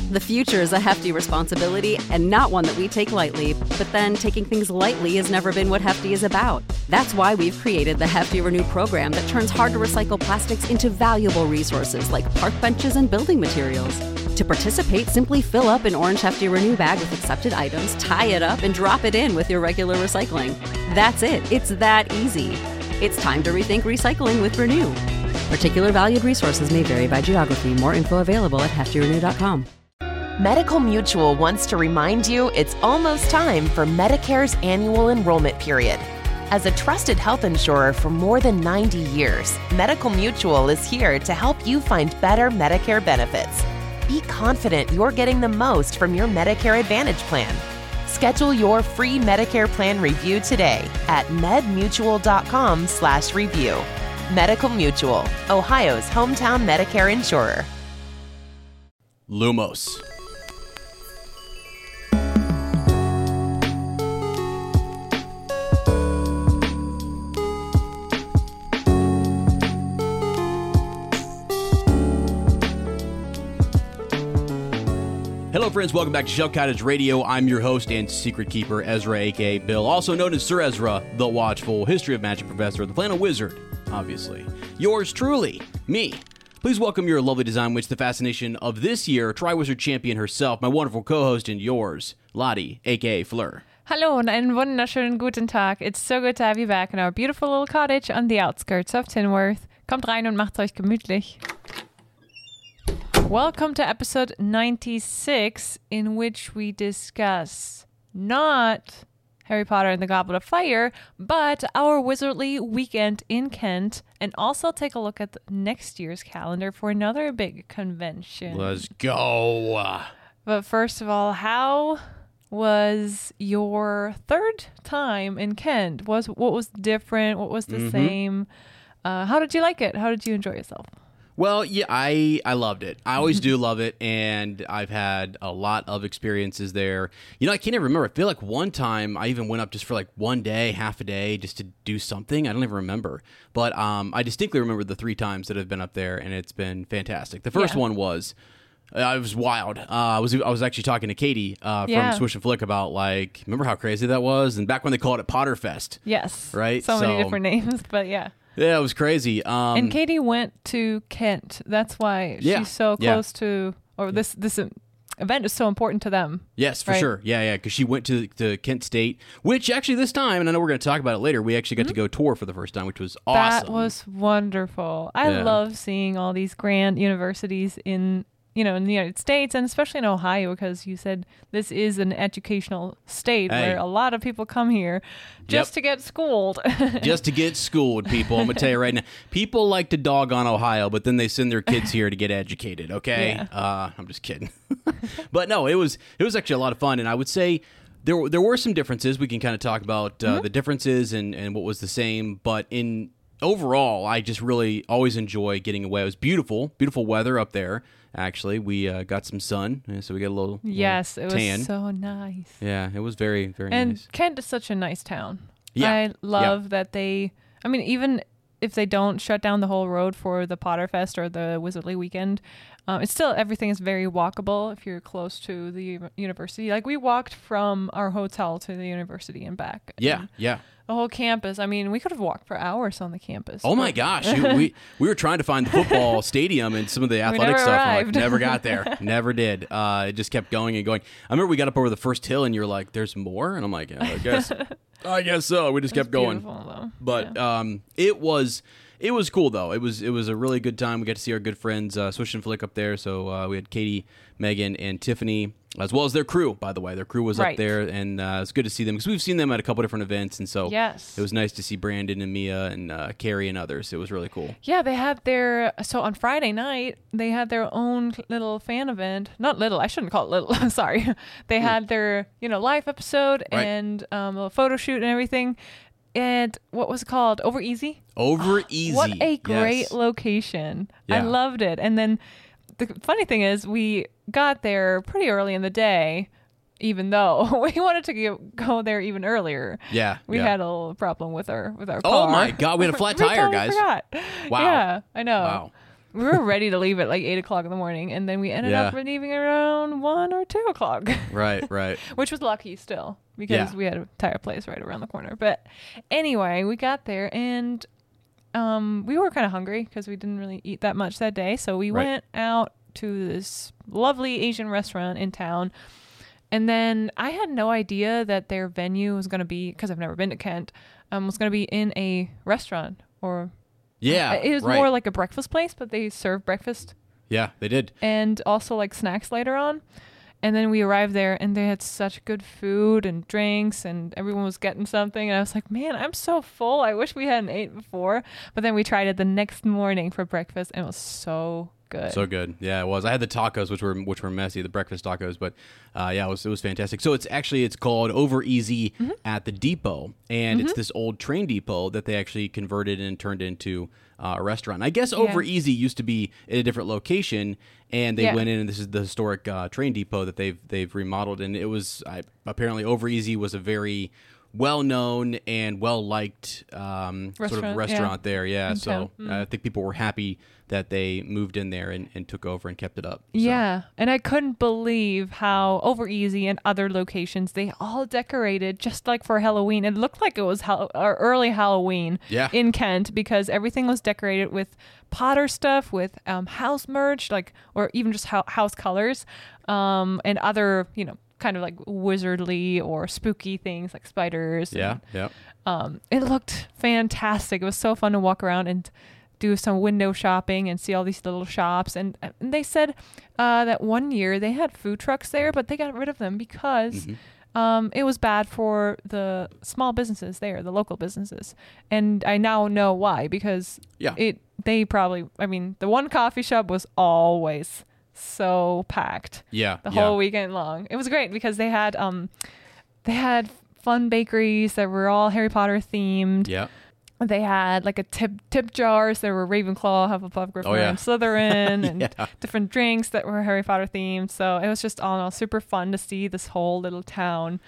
The future is a hefty responsibility and not one that we take lightly, but then taking things lightly has never been what Hefty is about. That's why we've created the Hefty Renew program that turns hard-to-recycle plastics into valuable resources like park benches and building materials. To participate, simply fill up an orange Hefty Renew bag with accepted items, tie it up, and drop it in with your regular recycling. That's it. It's that easy. It's time to rethink recycling with Renew. Particular valued resources may vary by geography. More info available at heftyrenew.com. Medical Mutual wants to remind you it's almost time for Medicare's annual enrollment period. As a trusted health insurer for more than 90 years, Medical Mutual is here to help you find better Medicare benefits. Be confident you're getting the most from your Medicare Advantage plan. Schedule your free Medicare plan review today at medmutual.com/review. Medical Mutual, Ohio's hometown Medicare insurer. Lumos. Hello, friends. Welcome back to Shell Cottage Radio. I'm your host and secret keeper, Ezra, a.k.a. Bill, also known as Sir Ezra, the Watchful, History of Magic Professor, the Flannel Wizard, obviously. Yours truly, me. Please welcome your lovely design witch, the fascination of this year, Triwizard Champion herself, my wonderful co-host and yours, Lottie, a.k.a. Fleur. Hello and einen wunderschönen guten Tag. It's so good to have you back in our beautiful little cottage on the outskirts of Tinworth. Kommt rein und macht's euch gemütlich. Welcome to episode 96, in which we discuss not Harry Potter and the Goblet of Fire, but our wizardly weekend in Kent, and also take a look at next year's calendar for another big convention. Let's go. But first of all, how was your third time in Kent? What was different? What was the same? How did you like it? How did you enjoy yourself? Well, yeah, I loved it. I always do love it, and I've had a lot of experiences there. You know, I can't even remember. I feel like one time I even went up just for like one day, half a day, just to do something. I don't even remember. But I distinctly remember the 3 times that I've been up there, and it's been fantastic. The first one was... it was wild. I was actually talking to Katie from Swish and Flick about, like, remember how crazy that was? And back when they called it Potterfest. Yes. Right? So many different names, but yeah. Yeah, it was crazy. And Katie went to Kent. That's why she's so close to, or this event is so important to them. Yes, for sure. Yeah, because she went to Kent State, which actually this time, and I know we're going to talk about it later, we actually got to go tour for the first time, which was awesome. That was wonderful. I love seeing all these grand universities in the United States, and especially in Ohio, because you said this is an educational state where a lot of people come here just to get schooled. Just to get schooled, people. I'm going to tell you right now. People like to dog on Ohio, but then they send their kids here to get educated, okay? Yeah. I'm just kidding. But no, it was actually a lot of fun, and I would say there were some differences. We can kind of talk about the differences and what was the same, but overall, I just really always enjoy getting away. It was beautiful weather up there. Actually, we got some sun, so we got a little yes, it tan. Was so nice. Yeah, it was very, very and nice. And Kent is such a nice town. Yeah. I love that even if they don't shut down the whole road for the Potterfest or the Wizardly Weekend, it's still, everything is very walkable if you're close to the university. Like, we walked from our hotel to the university and back. Yeah, and yeah. The whole campus. I mean, we could have walked for hours on the campus. Oh my gosh. we were trying to find the football stadium and some of the athletic stuff. Arrived. Like, never got there. Never did. It just kept going and going. I remember we got up over the first hill and you're like, there's more? And I'm like, yeah, I guess so. We just kept going. Though. But it was cool though. It was a really good time. We got to see our good friends Swish and Flick up there. So we had Katie, Megan, and Tiffany, as well as their crew, by the way. Their crew was up there, and it's good to see them because we've seen them at a couple different events, and so it was nice to see Brandon and Mia and Carrie and others. It was really cool. Yeah, they had so on Friday night, they had their own little fan event. Not little, I shouldn't call it little, I'm sorry. They had their, live episode and a little photo shoot and everything. And what was it called? Over Easy? Over Easy. What a great location. Yeah. I loved it. And then the funny thing is, we got there pretty early in the day, even though we wanted to go there even earlier. Yeah. We had a little problem with our car. Oh my God, we had a flat tire, guys. Forgot. Wow. Yeah, I know. Wow. We were ready to leave at like 8 o'clock in the morning, and then we ended up leaving around 1 or 2 o'clock. Right. Which was lucky still, because we had a tire place right around the corner. But anyway, we got there, and we were kind of hungry because we didn't really eat that much that day. So we went out to this lovely Asian restaurant in town. And then I had no idea that their venue was going to be, because I've never been to Kent, was going to be in a restaurant or... Yeah, it was more like a breakfast place, but they serve breakfast. Yeah, they did. And also like snacks later on. And then we arrived there, and they had such good food and drinks, and everyone was getting something. And I was like, man, I'm so full. I wish we hadn't ate before. But then we tried it the next morning for breakfast, and it was so good. So good. Yeah, it was. I had the tacos, which were messy, the breakfast tacos, but it was fantastic. So it's called Over Easy at the Depot, and it's this old train depot that they actually converted and turned into a restaurant. I guess Over Easy used to be in a different location, and they went in, and this is the historic train depot that they've remodeled, and it was apparently Over Easy was a very well-known and well-liked sort of restaurant there. Yeah, so I think people were happy that they moved in there and took over and kept it up. So. Yeah, and I couldn't believe how Over Easy and other locations, they all decorated just like for Halloween. It looked like it was early Halloween in Kent, because everything was decorated with Potter stuff, with house merch, or even just house colors, and other, kind of like wizardly or spooky things like spiders. It looked fantastic. It was so fun to walk around and do some window shopping and see all these little shops. And they said that one year they had food trucks there, but they got rid of them because it was bad for the small businesses there, the local businesses. And I now know why, because the one coffee shop was always so packed the whole weekend long. It was great because they had fun bakeries that were all Harry Potter themed. They had like a tip jars that were Ravenclaw, Hufflepuff, Gryffindor, and Slytherin, and different drinks that were Harry Potter themed. So it was just all in all super fun to see this whole little town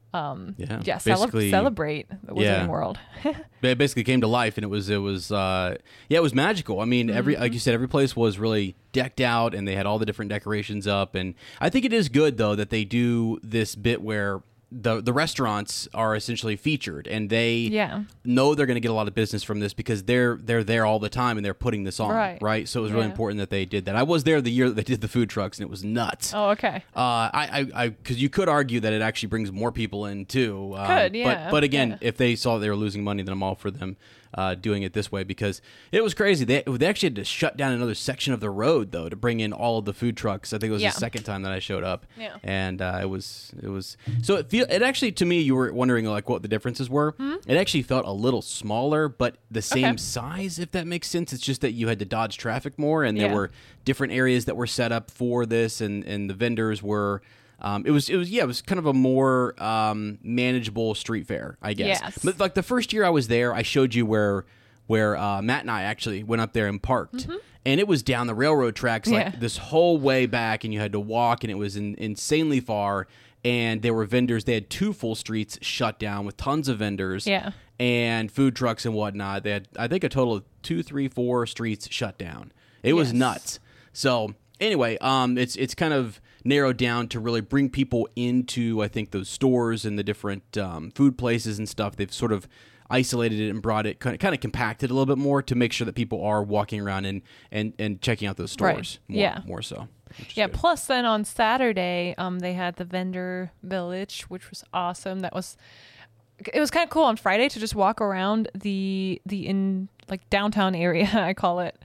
celebrate the Wizarding World. It basically came to life, and it was magical. I mean, like you said, every place was really decked out, and they had all the different decorations up. And I think it is good though that they do this bit where the restaurants are essentially featured, and they know they're going to get a lot of business from this because they're there all the time and they're putting this on, right? So it was really important that they did that. I was there the year that they did the food trucks, and it was nuts. Oh, okay. Because you could argue that it actually brings more people in too. But again, if they saw they were losing money, then I'm all for them doing it this way, because it was crazy. They actually had to shut down another section of the road though to bring in all of the food trucks. I think it was the second time that I showed up, and it was so it actually, to me, you were wondering like what the differences were. It actually felt a little smaller, but the same size, if that makes sense. It's just that you had to dodge traffic more, and there were different areas that were set up for this, and the vendors were. It was kind of a more manageable street fair, I guess. Yes. But like the first year I was there, I showed you where Matt and I actually went up there and parked, and it was down the railroad tracks like this whole way back, and you had to walk, and it was insanely far. And there were vendors. They had 2 full streets shut down with tons of vendors and food trucks and whatnot. They had, I think, a total of 2, 3, 4 streets shut down. It was nuts. So anyway, it's kind of narrowed down to really bring people into, I think, those stores and the different food places and stuff. They've sort of isolated it and brought it kind of compacted a little bit more to make sure that people are walking around and checking out those stores more so. Yeah, plus then on Saturday, they had the vendor village, which was awesome. It was kind of cool on Friday to just walk around the in like downtown area, I call it,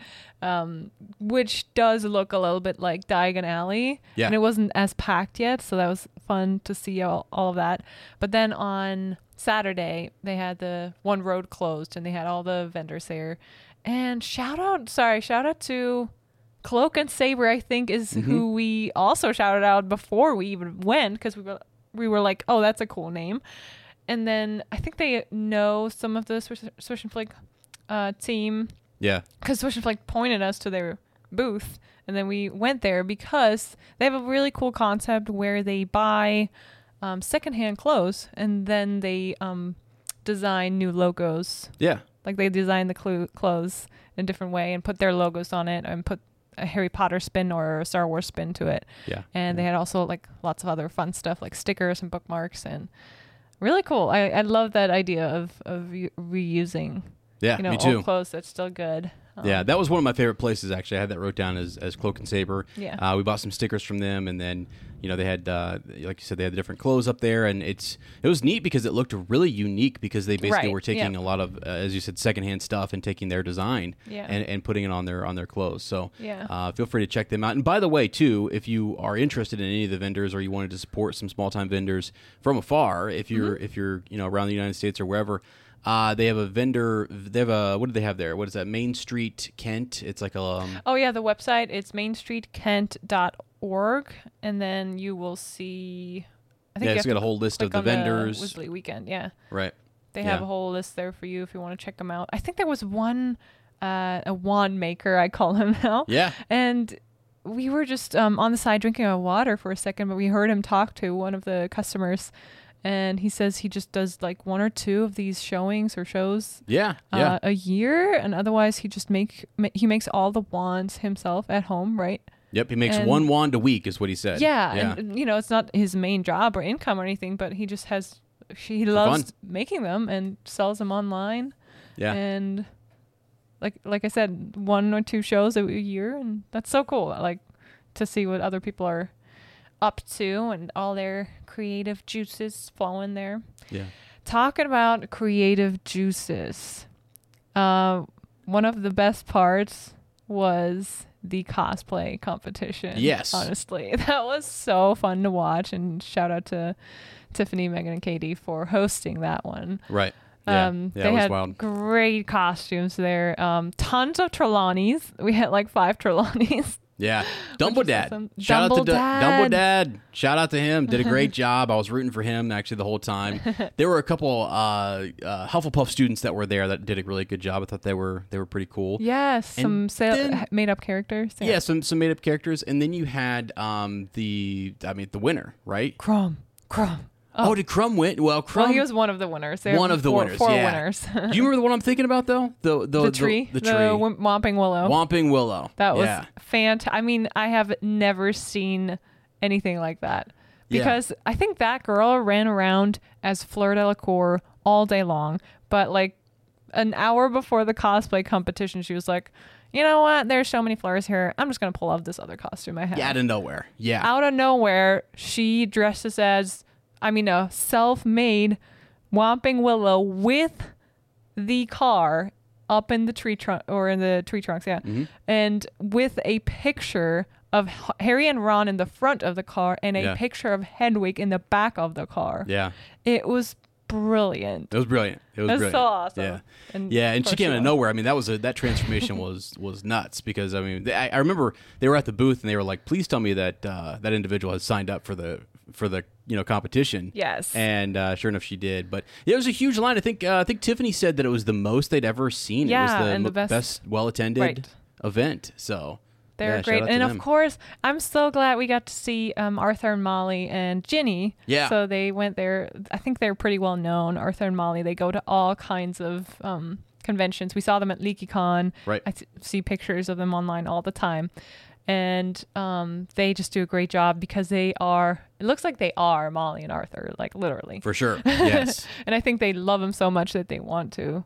which does look a little bit like Diagon Alley. Yeah. And it wasn't as packed yet, so that was fun to see all of that. But then on Saturday, they had the one road closed, and they had all the vendors there. And shout out to Cloak and Saber, I think, is who we also shouted out before we even went, because we were like, oh, that's a cool name. And then I think they know some of the Swish and Flick team. Yeah. Because Swish and Flick pointed us to their booth, and then we went there because they have a really cool concept where they buy secondhand clothes, and then they design new logos. Yeah. Like they design the clothes in a different way and put their logos on it and put a Harry Potter spin or a Star Wars spin to it. Yeah. And they had also like lots of other fun stuff like stickers and bookmarks, and really cool. I love that idea of reusing, Yeah, you know, me too. old clothes that's still good. Yeah, that was one of my favorite places, actually. I had that wrote down as Cloak and Saber. Yeah. We bought some stickers from them, and then, you know, they had, like you said, they had the different clothes up there, and it was neat because it looked really unique because they basically Right, were taking yeah. a lot of, as you said, secondhand stuff and taking their design Yeah. and putting it on their clothes. So Yeah. feel free to check them out. And by the way, too, if you are interested in any of the vendors or you wanted to support some small-time vendors from afar, if you're you know, around the United States or wherever, they have a vendor. They have a, what do they have there? What is that? Main Street Kent. It's like a. Oh yeah, the website, it's mainstreetkent.org, and then you will see. I think Yeah, you it's have got a to whole list of click the on vendors. Wizzly Weekend, yeah. Right. They have Yeah. a whole list there for you if you want to check them out. I think there was one, a wand maker, I call him now. Yeah. And we were just on the side drinking our water for a second, but we heard him talk to one of the customers. And he says he just does like 1 or 2 of these showings or shows Yeah. a year, and otherwise he just he makes all the wands himself at home, right? Yep. He makes and- 1 wand a week, is what he said. Yeah, and you know, it's not his main job or income or anything, but he just he loves making them and sells them online. Yeah. And like I said, 1 or 2 shows a year, and that's so cool. I like to see what other people are up to and all their creative juices flowing there. Yeah. Talking about creative juices, one of the best parts was the cosplay competition. Yes. Honestly, that was so fun to watch, and shout out to Tiffany, Megan, and Katie for hosting that one. Right. Yeah. They it was had wild. great costumes there. Tons of Trelawnies. We had like 5 Trelawnies. Yeah. Dumbo Dad. awesome. Shout out to Dumbo Dumbo Dad. Shout out to him. Did a great job. I was rooting for him actually the whole time. There were a couple Hufflepuff students that were there that did a really good job. I thought they were pretty cool. Yes, And some then- made up characters. Yeah, some made up characters, and then you had the winner, right? Crumb. Oh, did Crumb win? Well, Crumb. Well, he was one of the winners. There one were of the winners. Four yeah. winners. Do you remember the one I'm thinking about though? The tree. The tree. Whomping Willow. Whomping Willow. That was yeah. fantastic. I mean, I have never seen anything like that. Because I think that girl ran around as Fleur Delacour all day long. But like an hour before the cosplay competition, she was like, you know what? There's so many flowers here. I'm just going to pull off this other costume I have. Yeah, out of nowhere. Yeah. Out of nowhere, she dresses as, a self-made Whomping Willow with the car up in the tree trunk, or in the tree trunks, yeah. Mm-hmm. And with a picture of Harry and Ron in the front of the car and a picture of Hedwig in the back of the car. Yeah. It was brilliant. It was brilliant. It was That's brilliant. so awesome. Yeah. And And she came out of won. nowhere. I mean, that transformation was nuts because I remember they were at the booth and they were like, "Please tell me that that individual has signed up for the competition." Yes. And sure enough, she did. But it was a huge line. I think Tiffany said that it was the most they'd ever seen. Yeah, it was and the best well attended Right. event. So They're shout great. out to And them. of course, I'm so glad we got to see Arthur and Molly and Ginny. Yeah. So they went there. I think they're pretty well known, Arthur and Molly. They go to all kinds of conventions. We saw them at LeakyCon. Right. I see pictures of them online all the time. And they just do a great job because it looks like they are Molly and Arthur, like literally. For sure. Yes. And I think they love them so much that they want to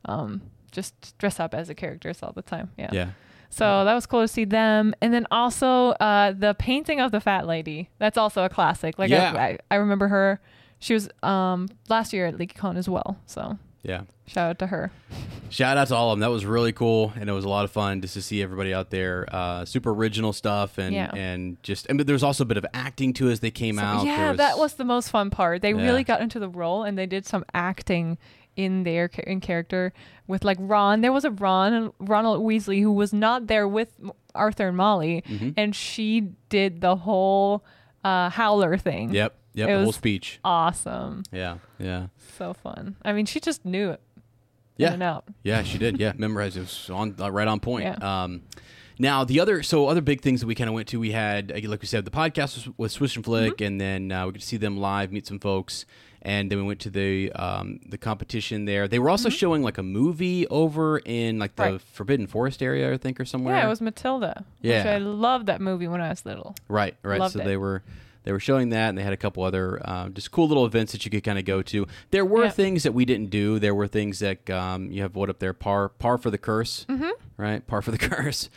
just dress up as the characters all the time. Yeah. Yeah. So that was cool to see them. And then also the painting of the fat lady. That's also a classic. Like Yeah. I remember her. She was last year at LeakyCon as well. So Yeah. shout out to her. Shout out to all of them. That was really cool, and it was a lot of fun just to see everybody out there. Super original stuff, and but there was also a bit of acting too as they came out. Yeah, that was the most fun part. They Yeah. really got into the role, and they did some acting in character with like Ron. There was a Ronald Weasley who was not there with Arthur and Molly, Mm-hmm. and she did the whole Howler thing. Yep. It The whole was speech. Awesome. Yeah. Yeah. So fun. I mean, she just knew it. Yeah. In and out. Yeah, she did. Yeah, memorized. It was right on point. Yeah. Now, other big things that we kind of went to, we had, like we said, the podcast with Swish and Flick, and then we could see them live, meet some folks, and then we went to the competition there. They were also showing like a movie over in like the Forbidden Forest area, I think, or somewhere. Yeah, it was Matilda. Yeah. Which I loved that movie when I was little. Right. Loved So it. they were showing that, and they had a couple other just cool little events that you could kind of go to. There were things that we didn't do. There were things that you have what up there, par for the curse, right? Par for the curse.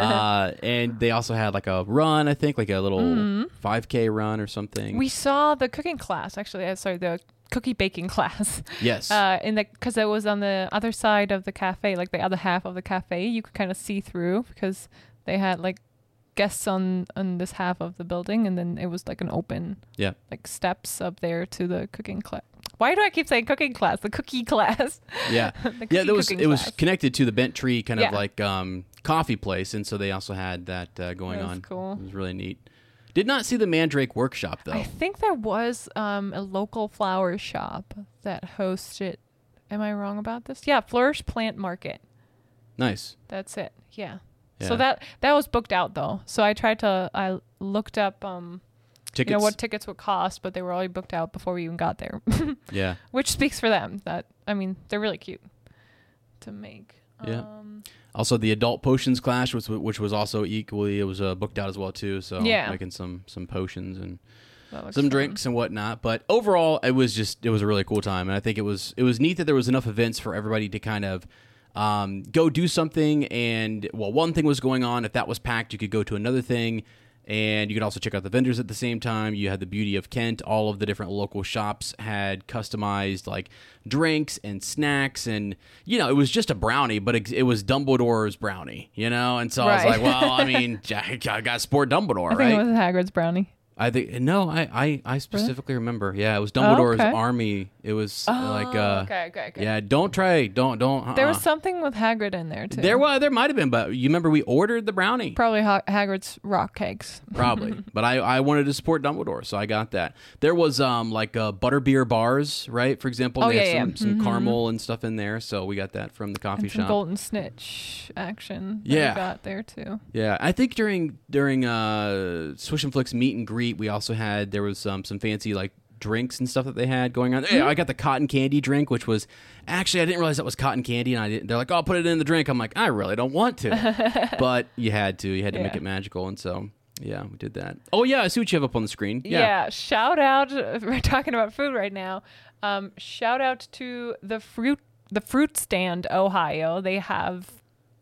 And they also had like a run, I think, like a little 5K run or something. We saw the cooking class, actually. The cookie baking class. Yes. Because it was on the other side of the cafe, like the other half of the cafe. You could kind of see through because they had like guests on this half of the building, and then it was like an open like steps up there to the cooking class. Why do I keep saying cooking class? The cookie class. Yeah. It was connected to the Bent Tree kind of like coffee place, and so they also had that going on. Cool. It was really neat. Did not see the Mandrake Workshop though. I think there was a local flower shop that hosted. Am I wrong about this? Yeah, Flourish Plant Market. Nice. That's it. Yeah. Yeah. So that was booked out though. So I looked up Tickets. what tickets would cost, but they were already booked out before we even got there. Yeah. Which speaks for them. They're really cute to make. Yeah. Also, the Adult Potions Clash, which was also equally, it was booked out as well too. So making some potions and some drinks and whatnot. But overall, it was a really cool time, and I think it was neat that there was enough events for everybody to kind of go do something. And one thing was going on. If that was packed, you could go to another thing. And you could also check out the vendors at the same time. You had the beauty of Kent. All of the different local shops had customized like drinks and snacks. And, it was just a brownie, but it was Dumbledore's brownie, And so I was like, well, I mean, I got to support Dumbledore, I think it was Hagrid's brownie. I think I specifically remember. Yeah, it was Dumbledore's army. It was okay. Yeah, don't. There was something with Hagrid in there too. There might have been, but you remember we ordered the brownie. Probably Hagrid's rock cakes. Probably, but I wanted to support Dumbledore, so I got that. There was butterbeer bars, right? For example, they had some caramel and stuff in there, so we got that from the coffee and some shop. Golden Snitch action. We got there too. Yeah, I think during Swish and Flick's meet and greet, there was some fancy like drinks and stuff that they had going on. I got the cotton candy drink, which was actually, I didn't realize that was cotton candy, and they're like, "Oh, put it in the drink." I'm like, I really don't want to, but you had to make it magical, and so we did that. Oh yeah, I see what you have up on the screen. Yeah, shout out. We're talking about food right now. Shout out to the fruit stand, Ohio. They have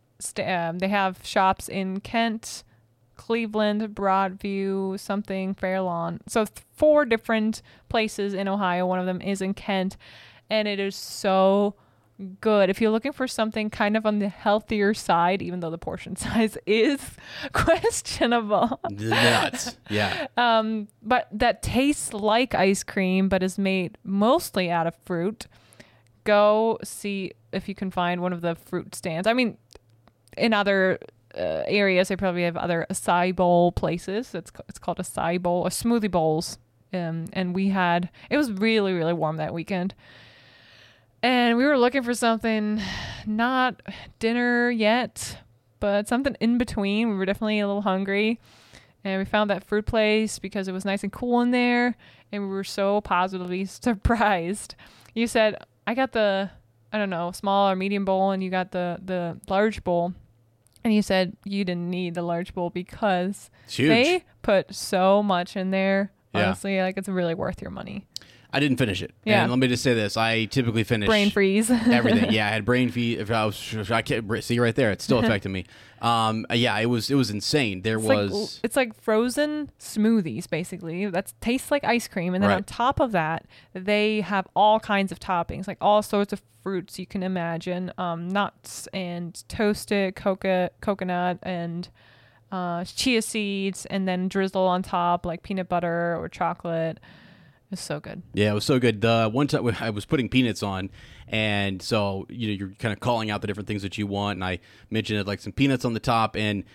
shops in Kent, Cleveland, Broadview, something, Fairlawn. So 4 different places in Ohio. One of them is in Kent, and it is so good. If you're looking for something kind of on the healthier side, even though the portion size is questionable. Nuts. Yeah. But that tastes like ice cream, but is made mostly out of fruit. Go see if you can find one of the fruit stands. I mean, in other areas, they probably have other acai bowl places. It's called acai bowl or smoothie bowls. And it was really, really warm that weekend. And we were looking for something, not dinner yet, but something in between. We were definitely a little hungry. And we found that fruit place because it was nice and cool in there. And we were so positively surprised. You said, I got the, small or medium bowl, and you got the large bowl. And you said you didn't need the large bowl because they put so much in there. Honestly, it's really worth your money. I didn't finish it. Yeah. And let me just say this. I typically finish brain freeze. everything. Yeah, I had brain freeze. I can't see right there. It's still affecting me. It was insane. It's like frozen smoothies, basically. That tastes like ice cream. And then on top of that, they have all kinds of toppings, like all sorts of fruits you can imagine. Nuts and toasted coconut and chia seeds, and then drizzle on top like peanut butter or chocolate. It's so good. Yeah, it was so good. The one time I was putting peanuts on, and so you're kind of calling out the different things that you want, and I mentioned it like some peanuts on the top, and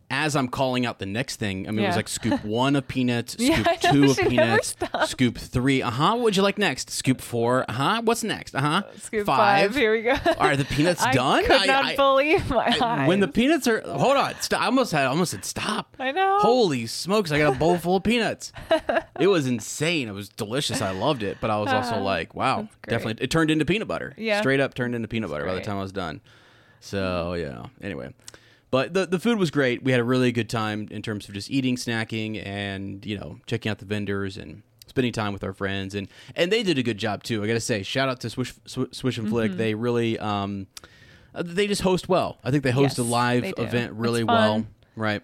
as I'm calling out the next thing, I mean, it was Yeah. like scoop 1 of peanuts, scoop Yeah, I 2 know, of she never peanuts, stopped. scoop 3. What would you like next? Scoop 4. What's next? Scoop 5. Here we go. Are the peanuts done? I could not believe my eyes. When the peanuts are, hold on, stop. I almost said stop. I know. Holy smokes! I got a bowl full of peanuts. It was insane. It was delicious. I loved it, but I was also like, wow, that's great. definitely. It turned into peanut butter. Yeah. Straight up turned into peanut butter by the great. time I was done. So yeah. Anyway, but the food was great. We had a really good time in terms of just eating, snacking, and checking out the vendors and spending time with our friends, and they did a good job too. I got to say, shout out to Swish and Flick. They really they just host well. I think they host Yes, a live they do. event really It's well. fun. Right.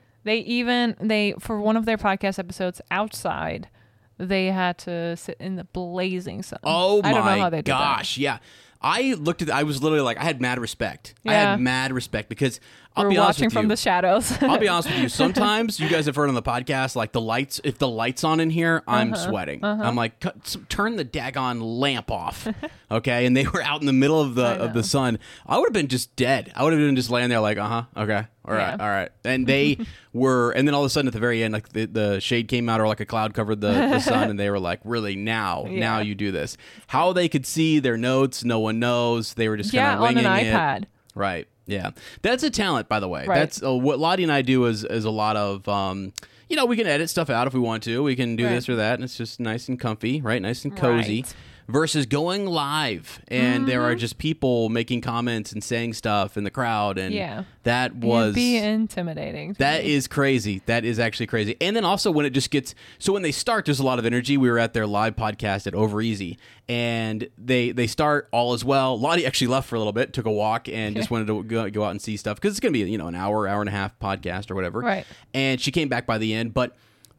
They for one of their podcast episodes outside, they had to sit in the blazing sun. Oh I don't know my how they did that. gosh, yeah. I looked at I was literally like, I had mad respect. I Yeah. had mad respect because I'll We're be honest watching with from you. the shadows. I'll be honest with you. Sometimes you guys have heard on the podcast, like if the light's on in here, I'm sweating. I'm like, turn the daggone lamp off, okay? And they were out in the middle of the sun. I would have been just dead. I would have been just laying there, like, okay, all right. And they were, and then all of a sudden at the very end, like the shade came out, or like a cloud covered the sun, and they were like, really now you do this. How they could see their notes, no one knows. They were just kind of on winging an it. iPad. Right. Yeah. That's a talent, by the way. Right. That's what Lottie and I do is a lot of, we can edit stuff out if we want to. We can do Right. this or that, and it's just nice and comfy, right? Nice and cozy. Right. Versus going live, and there are just people making comments and saying stuff in the crowd, and that was It'd be intimidating. that is crazy. That is actually crazy. And then also when it just gets so when they start, there's a lot of energy. We were at their live podcast at Over Easy, and they start all as well. Lottie actually left for a little bit, took a walk, and just wanted to go out and see stuff because it's going to be an hour and a half podcast or whatever. Right. And she came back by the end, but.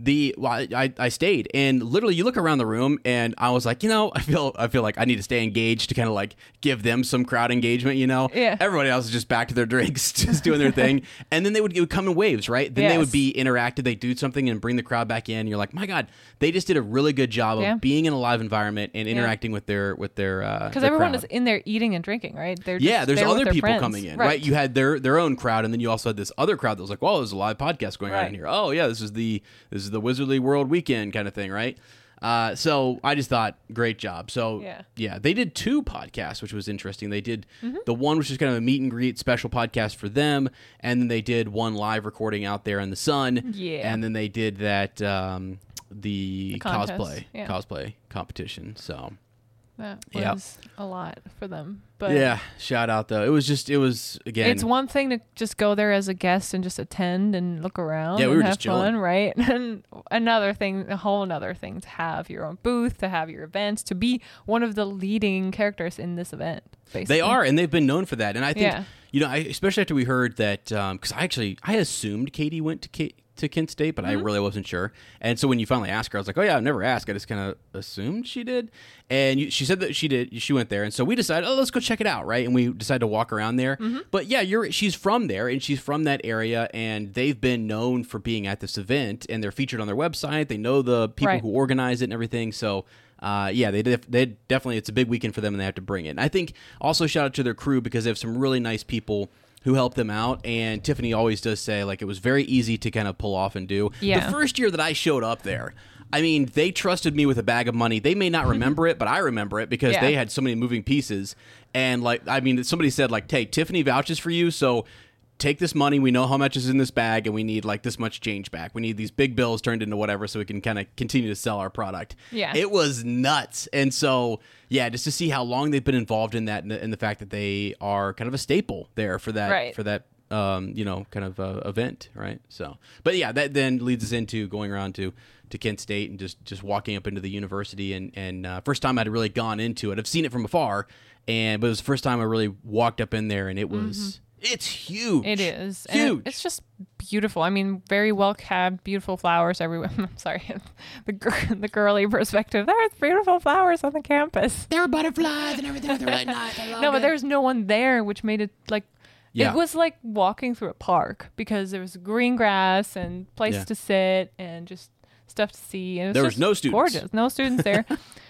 I stayed, and literally you look around the room, and I was like, I feel like I need to stay engaged to kind of like give them some crowd engagement, Yeah. Everybody else is just back to their drinks, just doing their thing, and then it would come in waves, right? Then they would Yes. be interactive, they do something and bring the crowd back in. And you're like, my God, they just did a really good job of being in a live environment and interacting with their Because everyone crowd. is in there eating and drinking, right? They're Yeah, just there's there with other their people friends. coming in, right? You had their own crowd, and then you also had this other crowd that was like, "Well, there's a live podcast going on Right. in here. Oh, yeah, this is the Wizardly World weekend kind of thing, right?" So I just thought, great job. So yeah, they did 2 podcasts, which was interesting. They did the one, which is kind of a meet and greet special podcast for them, and then they did one live recording out there in the sun. Yeah. And then they did that the contest, cosplay competition. So That Yep. was a lot for them. But yeah, shout out though. It was again. it's one thing to just go there as a guest and just attend and look around Yeah, we and were have just chilling. fun, right? And a whole another thing to have your own booth, to have your events, to be one of the leading characters in this event. Basically. They are, and they've been known for that. And I think, Yeah. especially after we heard that, because I assumed Katie went to Kent State, but I really wasn't sure. And so when you finally asked her, I was like, oh yeah, I've never asked. I just kind of assumed she did. And she said that she did. She went there. And so we decided, let's go check it out, right? And we decided to walk around there. But yeah, she's from there, and she's from that area, and they've been known for being at this event, and they're featured on their website. They know the people Right. who organize it and everything. So yeah, they definitely, it's a big weekend for them, and they have to bring it. And I think also shout out to their crew, because they have some really nice people who helped them out. And Tiffany always does say, like, it was very easy to kind of pull off and do. Yeah. The first year that I showed up there, I mean, they trusted me with a bag of money. They may not remember it, but I remember it because Yeah. they had so many moving pieces. And like, I mean, somebody said like, hey, Tiffany vouches for you, so take this money. We know how much is in this bag, and we need like this much change back. We need these big bills turned into whatever, so we can kind of continue to sell our product. Yeah. It was nuts. And so, yeah, just to see how long they've been involved in that, and the fact that they are kind of a staple there for that, Right. kind of event, right? So, but yeah, that then leads us into going around to Kent State and just walking up into the university, and first time I'd really gone into it. I've seen it from afar, but it was the first time I really walked up in there, and it was it's huge. It is. huge. And it's just beautiful. I mean, very well kept, beautiful flowers everywhere. I'm sorry, the girly perspective. There's beautiful flowers on the campus. There were butterflies and everything. They're really nice. I love No, but it. there's no one there, which made it like Yeah. it was like walking through a park, because there was green grass and places Yeah. to sit and just stuff to see. And it There was just no students. Gorgeous, no students there.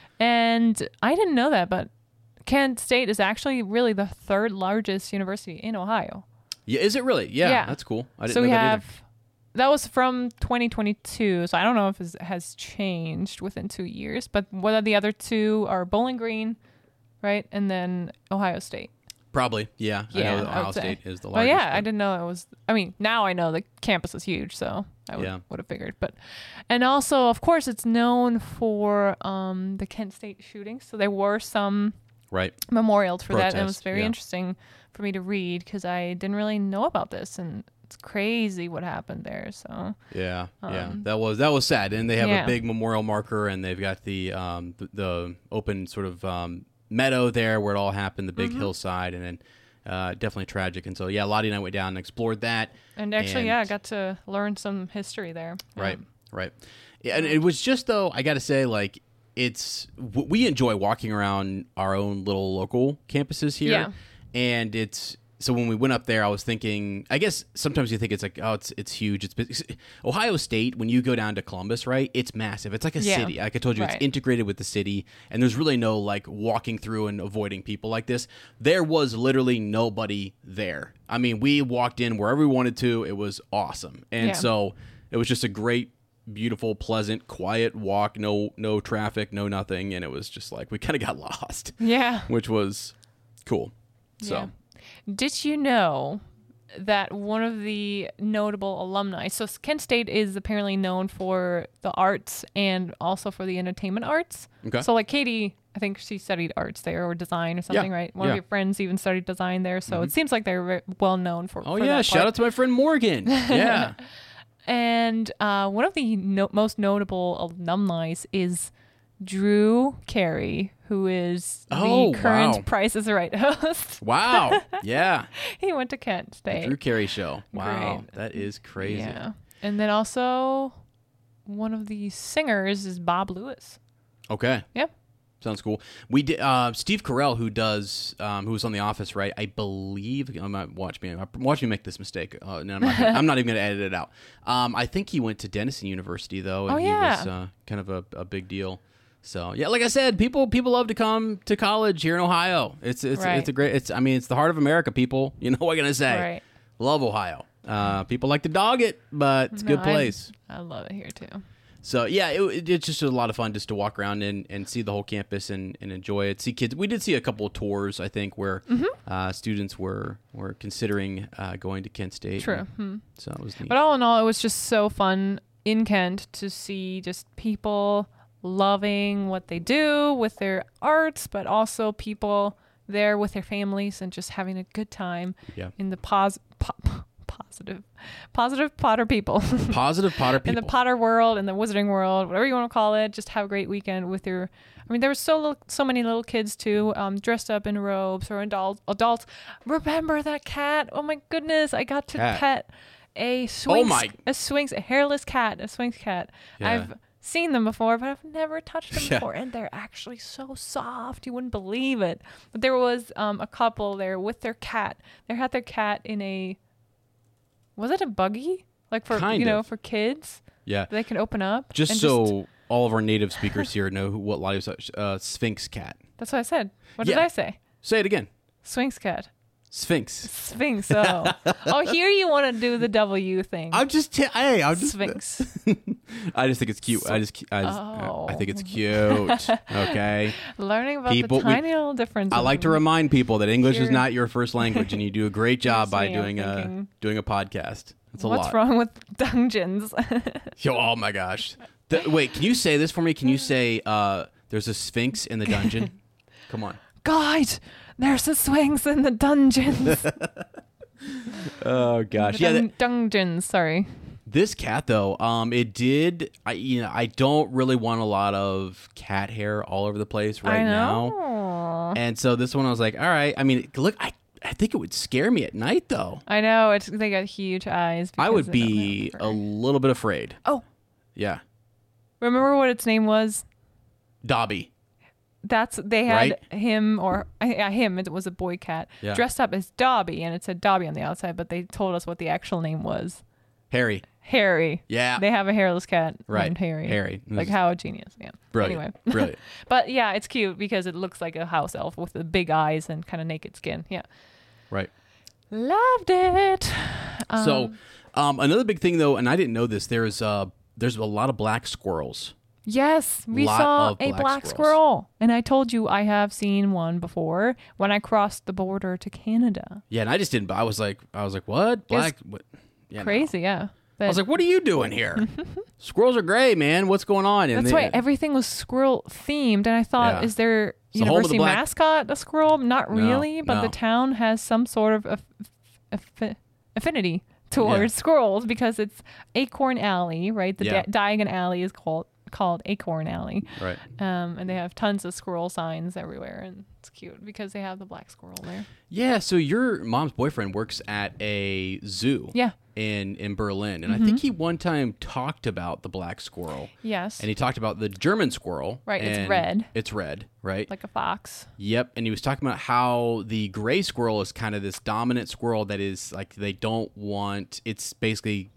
And I didn't know that, but Kent State is actually really the 3rd largest university in Ohio. Yeah, is it really? Yeah, Yeah. that's cool. I didn't So know we that have that was from 2022, so I don't know if it has changed within 2 years. But what are the other two are Bowling Green, right, and then Ohio State. Probably, yeah. I know that Ohio State is the But largest. yeah, I didn't know it was. I mean, now I know the campus is huge, so I would have figured. But and also, of course, it's known for the Kent State shooting. So there were some memorials for that, and it was very interesting for me to read because I didn't really know about this, and it's crazy what happened there. So yeah, that was sad, and they have a big memorial marker, and they've got the open sort of meadow there where it all happened, the big hillside, and then definitely tragic. And so Lottie and I went down and explored that, and actually I got to learn some history there. Right. Yeah, and it was just, though, I gotta say, like, we enjoy walking around our own little local campuses here, and it's so when we went up there, I was thinking, I guess sometimes you think it's like, oh, it's huge. It's big. Ohio State, when you go down to Columbus, right, it's massive. It's like a city. Like I told you, it's integrated with the city, and there's really no, like, walking through and avoiding people like this. There was literally nobody there. I mean, we walked in wherever we wanted to. It was awesome. And so it was just a great, beautiful, pleasant, quiet walk. No traffic, no nothing. And it was just like, we kind of got lost. Yeah. Which was cool. So. Yeah. Did you know that one of the notable alumni, so Kent State is apparently known for the arts and also for the entertainment arts. Okay. So like Katie, I think she studied arts there or design or something, right? One of your friends even studied design there. So it seems like they're well known for that shout part. out to my friend Morgan. Yeah. And one of the most notable alumni is Drew Carey, who is the current Price is Right host. Wow. Yeah. He went to Kent State. The Drew Carey Show. Wow. Great. That is crazy. Yeah. And then also one of the singers is Bob Lewis. Okay. Yep. Sounds cool. We did Steve Carell, who was on The Office, right? I believe. Watch me make this mistake. No, I'm not even going to edit it out. I think he went to Denison University though, and he was kind of a big deal. So yeah, like I said, people love to come to college here in Ohio. It's a great. It's the heart of America. People, you know what I'm gonna say. Right. Love Ohio. People like to dog it, but it's a good place. I love it here too. So yeah, it's just a lot of fun just to walk around and see the whole campus and enjoy it. See kids. We did see a couple of tours, I think, where students were considering going to Kent State. True. So it was neat. But all in all, it was just so fun in Kent to see just people loving what they do with their arts, but also people there with their families and just having a good time in the positive Potter people. Positive Potter people. In the Potter world, in the Wizarding world, whatever you want to call it. Just have a great weekend with your... I mean, there were so many little kids, too, dressed up in robes or adults. Remember that cat? Oh, my goodness. I got to pet a Swinx, a hairless cat, a Swinx cat. Yeah. I've seen them before, but I've never touched them before, and they're actually so soft. You wouldn't believe it. But there was a couple there with their cat. They had their cat in a... Was it a buggy? Like for for kids? Yeah. They can open up. Just so all of our native speakers here know what Lottie was Sphinx cat. That's what I said. What did I say? Say it again. Swinx cat. Sphinx. Oh, here you want to do the W thing. I'm just Sphinx. I just think it's cute. I think it's cute. Okay. Learning about the tiny little differences. I like to remind people that English is not your first language, and you do a great job by doing a podcast. That's a lot. What's wrong with dungeons? Oh my gosh. Wait, can you say this for me? Can you say there's a Sphinx in the dungeon? Come on. Guys, there's a Sphinx in the dungeons. Oh gosh, dungeons. Sorry. This cat though, it did. I don't really want a lot of cat hair all over the place now, and so this one I was like, all right. I mean, look, I think it would scare me at night though. I know they got huge eyes. I would be a little bit afraid. Oh, yeah. Remember what its name was? Dobby. They had him it was a boy cat dressed up as Dobby, and it said Dobby on the outside, but they told us what the actual name was. Harry. Yeah. They have a hairless cat named Harry. Harry. Like how a genius. Yeah. Brilliant. Anyway. Brilliant. But yeah, it's cute because it looks like a house elf with the big eyes and kind of naked skin. Yeah. Right. Loved it. So another big thing though, and I didn't know this, there's a lot of black squirrels. Yes, we Lot saw of a black black squirrels. squirrel. And I told you I have seen one before when I crossed the border to Canada. Yeah, and I just didn't. I was like, what? Black? What? Yeah, no. Crazy, yeah. I was like, what are you doing here? Squirrels are gray, man. What's going on? And That's why everything was squirrel themed. And I thought, Yeah. is their It's the home of the university black- mascot a squirrel? Not No, really, but no. the town has some sort of affinity towards squirrels because it's Acorn Alley, right? The Yeah. Diagon Alley is called Acorn Alley. Right. And they have tons of squirrel signs everywhere, and it's cute because they have the black squirrel there. Yeah. So your mom's boyfriend works at a zoo. Yeah. In Berlin, and I think he one time talked about the black squirrel. Yes. And he talked about the German squirrel. Right, it's and red. It's red, right? Like a fox. Yep. And he was talking about how the gray squirrel is kind of this dominant squirrel that is like they don't want. It's basically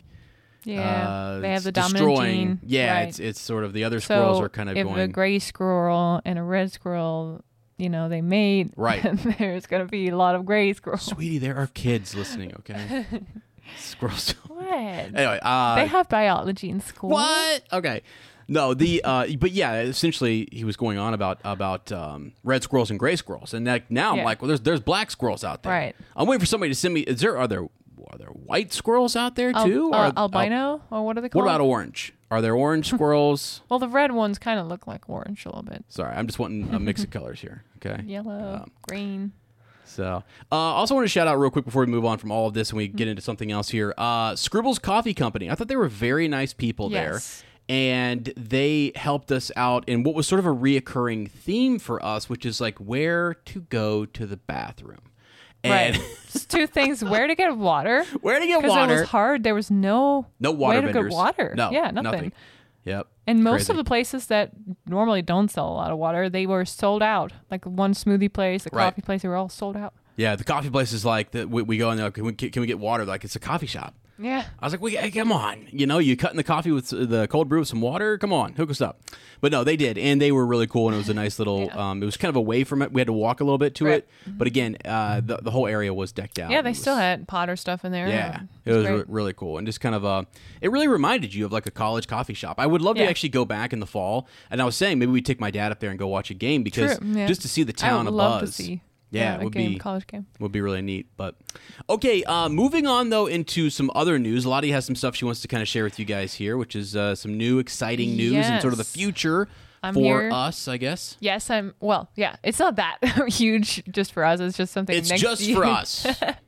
Yeah. They have it's the dominant destroying. gene. Yeah. Right. It's sort of the other squirrels So are kind of if going. a gray squirrel and a red squirrel, they mate, Right. then there's going to be a lot of gray squirrels. Sweetie, there are kids listening. Okay. Squirrels. What? Anyway, They have biology in school. what? Okay. No, but yeah, essentially he was going on about red squirrels and gray squirrels, and now I'm Yeah. like, well, there's black squirrels out there. Right. I'm waiting for somebody to send me. Are there white squirrels out there too? Albino? Or what are they called? What about orange? Are there orange squirrels? Well, the red ones kind of look like orange a little bit. Sorry, I'm just wanting a mix of colors here. Okay. Yellow, green. So, also want to shout out real quick before we move on from all of this and we get into something else here. Scribbles Coffee Company. I thought they were very nice people Yes. there. And they helped us out in what was sort of a reoccurring theme for us, which is like where to go to the bathroom. And Right. It's two things. Where to get water. where to get Because it water. was hard. There was no water way to vendors. get water. No, Yeah, nothing. Yep. And most Crazy. of the places that normally don't sell a lot of water, they were sold out. Like one smoothie place, a Right. coffee place, they were all sold out. Yeah, the coffee place is like, we go in there, like, can we get water? Like, it's a coffee shop. Yeah. I was like, hey, come on. You cutting the coffee with the cold brew with some water? Come on, hook us up. But no, they did. And they were really cool. And it was a nice little, it was kind of away from it. We had to walk a little bit to Right. it. But again, the whole area was decked out. Yeah, they It was- still had Potter stuff in there. Yeah, it was great. really cool. And just kind of, it really reminded you of like a college coffee shop. I would love to Yeah. actually go back in the fall. And I was saying maybe we take my dad up there and go watch a game because True, yeah. just to see the I town would love abuzz. to see. Yeah, it a would game, be college game. would be really neat. But okay, moving on though into some other news. Lottie has some stuff she wants to kind of share with you guys here, which is some new exciting news and sort of the Yes. future I'm for here. us, I guess. Yes, it's not that huge just for us. It's just something It's next just year. for us.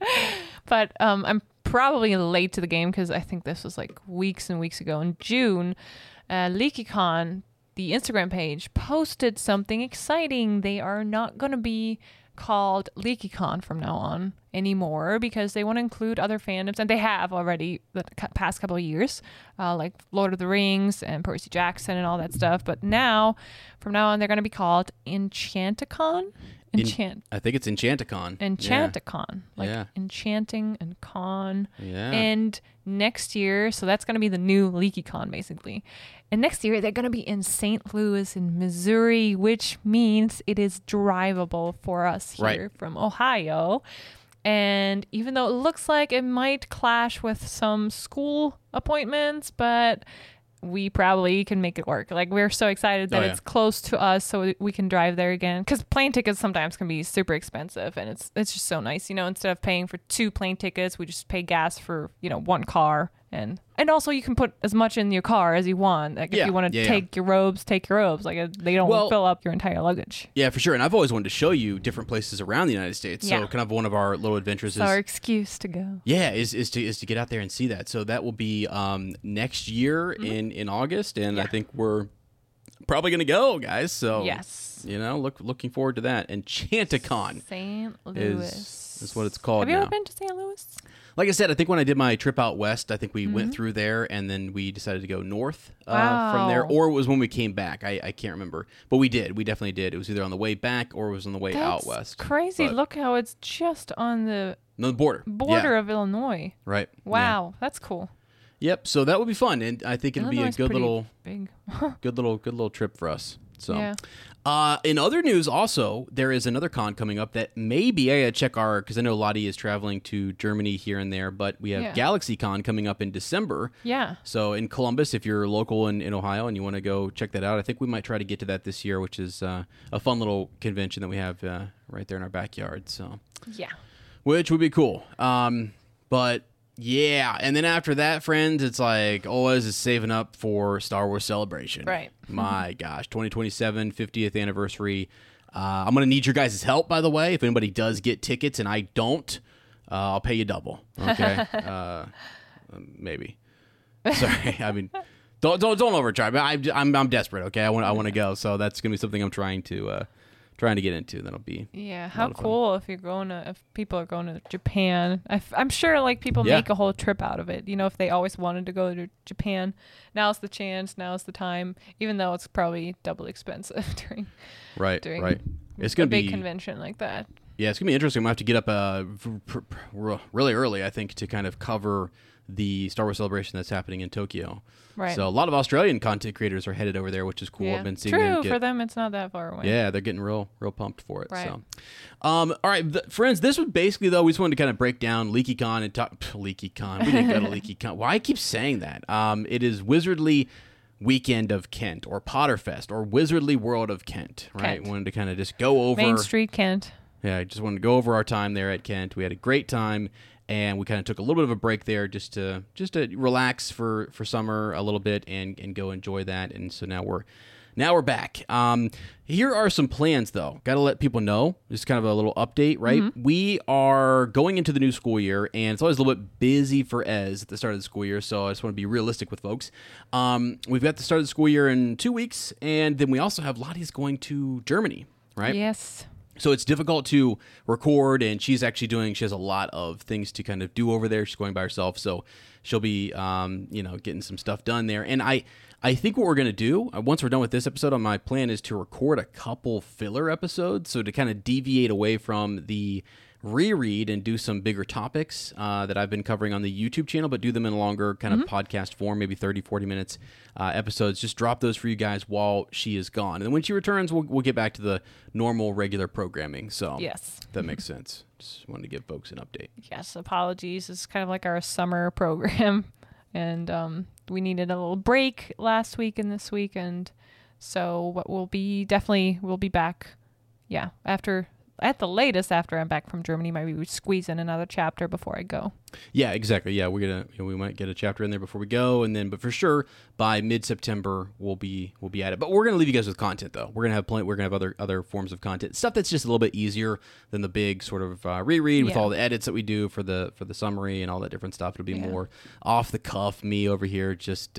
But I'm probably late to the game because I think this was like weeks and weeks ago. In June, LeakyCon, the Instagram page, posted something exciting. They are not going to be called LeakyCon from now on anymore because they want to include other fandoms, and they have already the past couple of years, like Lord of the Rings and Percy Jackson and all that stuff. But now, from now on, they're going to be called Enchanticon. I think it's Enchanticon. Enchanticon, like Yeah. enchanting and con. Yeah. And next year, so that's going to be the new LeakyCon, basically. And next year, they're going to be in St. Louis in Missouri, which means it is drivable for us here Right. from Ohio. And even though it looks like it might clash with some school appointments, but we probably can make it work. Like, we're so excited that Oh, yeah. it's close to us so we can drive there again. Because plane tickets sometimes can be super expensive, and it's just so nice. Instead of paying for 2 plane tickets, we just pay gas for, 1 car. And also you can put as much in your car as you want. Like, Yeah. if you want to Yeah, take your robes, take your robes. Like, they don't Well- fill up your entire luggage. Yeah, for sure. And I've always wanted to show you different places around the United States. So Yeah. kind of one of our little adventures It's our excuse to go. is to get out there and see that. So that will be next year in August, and I think we're probably going to go, guys. So Yes. looking forward to that. Enchanticon St. Louis. is what it's called Have you now. ever been to St. Louis? Like I said, I think when I did my trip out west, I think we Mm-hmm. went through there, and then we decided to go north from there, Wow. or it was when we came back. I can't remember, but we did. We definitely did. It was either on the way back or it was on the way out That's west. crazy. But- Look how it's just on the No, the border. border Yeah, of Illinois. right. Yeah. Wow, that's cool. Yep. So that would be fun, and I think it'd be a Illinois is good pretty little, big. good little trip for us. So, Yeah. In other news, also there is another con coming up that maybe I gotta check because I know Lottie is traveling to Germany here and there, but we have GalaxyCon coming up in December. Yeah. So in Columbus, if you're local in Ohio and you want to go check that out, I think we might try to get to that this year, which is a fun little convention that we have right there in our backyard. So Yeah. which would be cool. But yeah, and then after that, friends, it's like always is saving up for Star Wars Celebration. Right. My gosh, 2027 50th anniversary. I'm gonna need your guys' help, by the way. If anybody does get tickets and I don't, I'll pay you double. Okay, maybe. Sorry, I mean, don't overcharge. I'm desperate. Okay, I want to go, so that's gonna be something I'm trying to get into. That'll be how cool if people are going to Japan. I'm sure like people make a whole trip out of it. You know, if they always wanted to go to Japan, now's the chance, now's the time. Even though it's probably double expensive during It's gonna a big be convention like that. Yeah, it's gonna be interesting. I'm gonna have to get up really early, I think, to kind of cover the Star Wars Celebration that's happening in Tokyo. Right. So a lot of Australian content creators are headed over there, which is cool. Yeah. I've been seeing True, them for them it's not that far away. Yeah, they're getting real pumped for it. Right. So, all right, friends. This was basically though. We just wanted to kind of break down LeakyCon and talk LeakyCon. We didn't go to LeakyCon. Why I keep saying that? It is Wizardly Weekend of Kent, or Potterfest, or Wizardly World of Kent. Right. Kent. Wanted to kind of just go over Main Street, Kent. Yeah, I just wanted to go over our time there at Kent. We had a great time, and we kind of took a little bit of a break there just to relax for summer a little bit and go enjoy that. And so now we're back. Here are some plans, though. Got to let people know. Just kind of a little update, right? Mm-hmm. We are going into the new school year, and it's always a little bit busy for Ez at the start of the school year, so I just want to be realistic with folks. We've got the start of the school year in 2 weeks, and then we also have Lottie's going to Germany, right? Yes. So it's difficult to record, and she has a lot of things to kind of do over there. She's going by herself, so she'll be, getting some stuff done there. And I think what we're going to do, once we're done with this episode, my plan is to record a couple filler episodes, so to kind of deviate away from the reread and do some bigger topics that I've been covering on the YouTube channel, but do them in a longer kind of podcast form, maybe 30, 40 minutes episodes. Just drop those for you guys while she is gone. And then when she returns, we'll get back to the normal, regular programming. So yes, that makes sense. Just wanted to give folks an update. Yes, apologies. It's kind of like our summer program. And we needed a little break last week and this week. And so what we'll be back. Yeah, at the latest, after I'm back from Germany, maybe we squeeze in another chapter before I go. Yeah, exactly. Yeah, we might get a chapter in there before we go, and then, but for sure by mid-September we'll be at it. But we're gonna leave you guys with content, though. We're gonna have other forms of content, stuff that's just a little bit easier than the big sort of reread with all the edits that we do for the summary and all that different stuff. It'll be more off the cuff, me over here just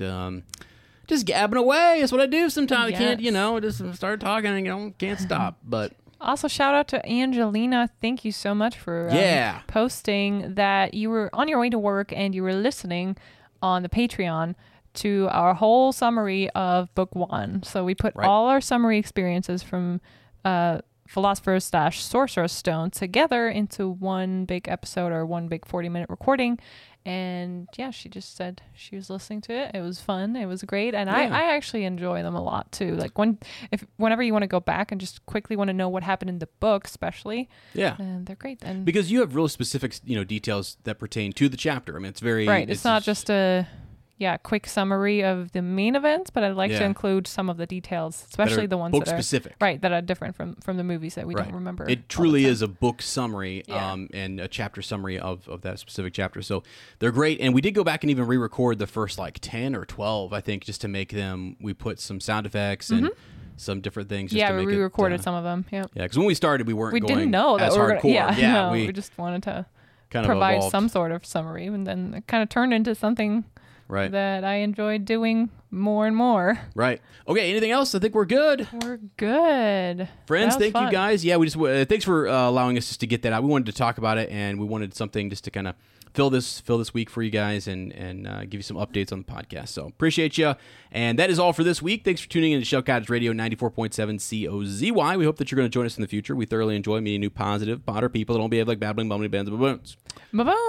gabbing away. That's what I do sometimes. Yes. I can't, just start talking and can't stop. But also, shout out to Angelina. Thank you so much for posting that you were on your way to work and you were listening on the Patreon to our whole summary of Book 1. So we put all our summary experiences from Philosopher's / Sorcerer's Stone together into one big episode or one big 40-minute recording. And yeah, she just said she was listening to it. It was fun. It was great. And I actually enjoy them a lot too. Like whenever you want to go back and just quickly want to know what happened in the book, especially. Yeah. And they're great. And because you have real specific, details that pertain to the chapter. I mean, it's very... Right. It's not just a... quick summary of the main events, but I'd like to include some of the details, especially the ones that are specific. Right, that are different from the movies that we don't remember. It truly is a book summary and a chapter summary of that specific chapter. So they're great. And we did go back and even re-record the first 10 or 12, I think, just to make them. We put some sound effects and some different things. Just to make we re-recorded some of them. Yeah, because when we started, we weren't. We didn't know that as hardcore. We just wanted to kind provide of some sort of summary, and then it kind of turned into something. Right. That I enjoyed doing more and more. Right. Okay. Anything else? I think we're good. We're good. Friends, thank you guys. Yeah, we just thanks for allowing us just to get that out. We wanted to talk about it, and we wanted something just to kind of fill this week for you guys and give you some updates on the podcast. So appreciate you. And that is all for this week. Thanks for tuning in to Shell Cottage Radio 94.7 COZY. We hope that you're going to join us in the future. We thoroughly enjoy meeting new positive Potter people that don't behave like babbling, bumbling bands of baboons. Baboons.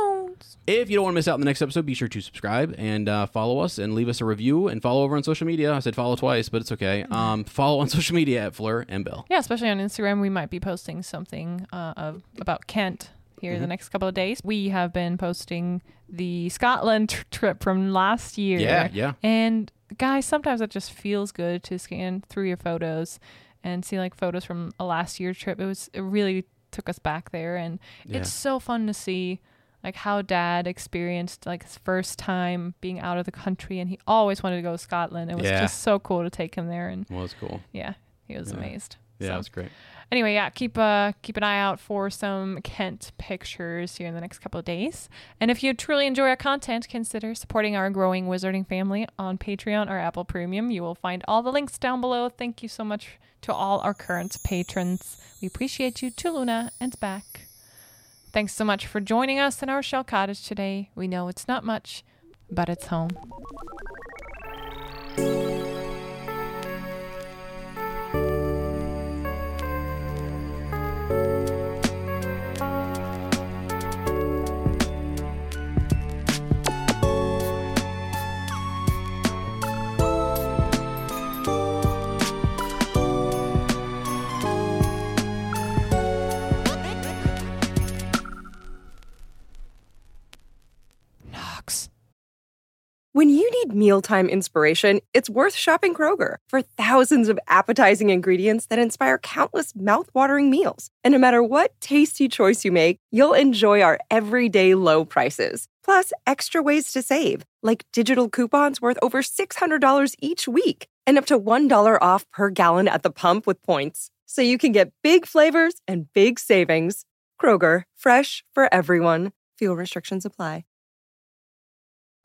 episodes. If you don't want to miss out on the next episode, be sure to subscribe and follow us and leave us a review and follow over on social media. I said follow twice, but it's okay. Follow on social media at Fleur and Bill. Yeah, especially on Instagram. We might be posting something about Kent here the next couple of days. We have been posting the Scotland trip from last year. Yeah. And guys, sometimes it just feels good to scan through your photos and see like photos from a last year trip. It really took us back there, and it's so fun to see like how Dad experienced like his first time being out of the country, and he always wanted to go to Scotland. It was just so cool to take him there, and well, it's cool. Yeah, he was amazed. Yeah, it was great. Anyway, yeah, keep an eye out for some Kent pictures here in the next couple of days. And if you truly enjoy our content, consider supporting our growing wizarding family on Patreon or Apple Premium. You will find all the links down below. Thank you so much to all our current patrons. We appreciate you, to Luna and back. Thanks so much for joining us in our shell cottage today. We know it's not much, but it's home. When you need mealtime inspiration, it's worth shopping Kroger for thousands of appetizing ingredients that inspire countless mouthwatering meals. And no matter what tasty choice you make, you'll enjoy our everyday low prices. Plus, extra ways to save, like digital coupons worth over $600 each week and up to $1 off per gallon at the pump with points. So you can get big flavors and big savings. Kroger, fresh for everyone. Fuel restrictions apply.